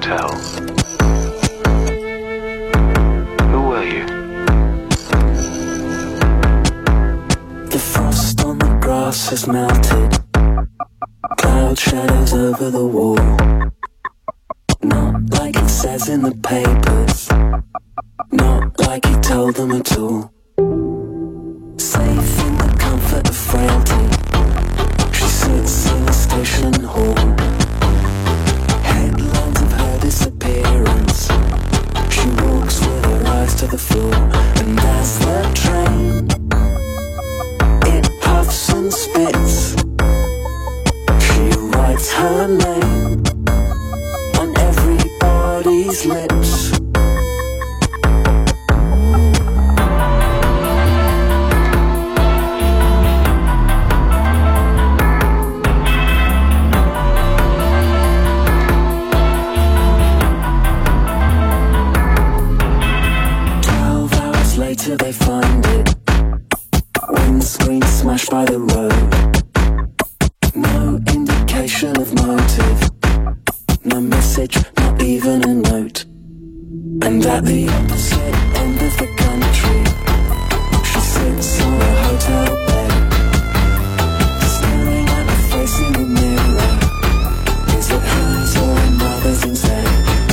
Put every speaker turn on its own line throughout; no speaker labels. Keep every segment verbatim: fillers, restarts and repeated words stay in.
hotel. Who were you?
The frost on the grass has melted. Cloud shadows over the wall. Not like it says in the papers. Not like he told them at all. Safe in the comfort of frailty, she sits in the station hall. Headlines of her disappearance. She walks with her eyes to the floor. And as the train, it puffs and spits, she writes her name on everybody's lips. Later they find it, windscreen smashed by the road. No indication of motive, no message, not even a note. And at the opposite end of the country, she sits on a hotel bed, staring at the face in the mirror. Is it hers or another's instead?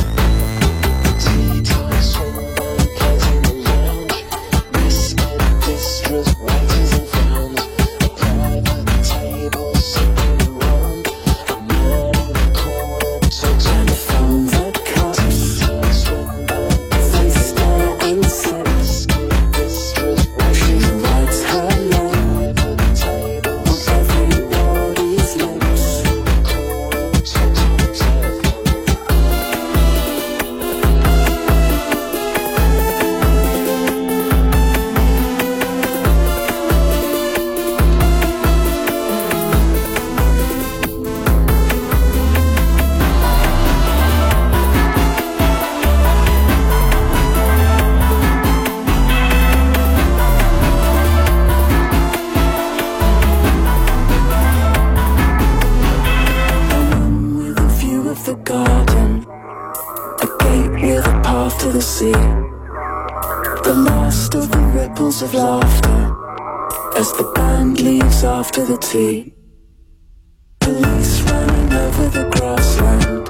Of laughter as the band leaves after the tea. Police running over the grassland,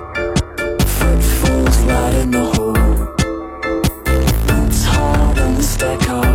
footfalls right in the hall. Boots hard on the staircase.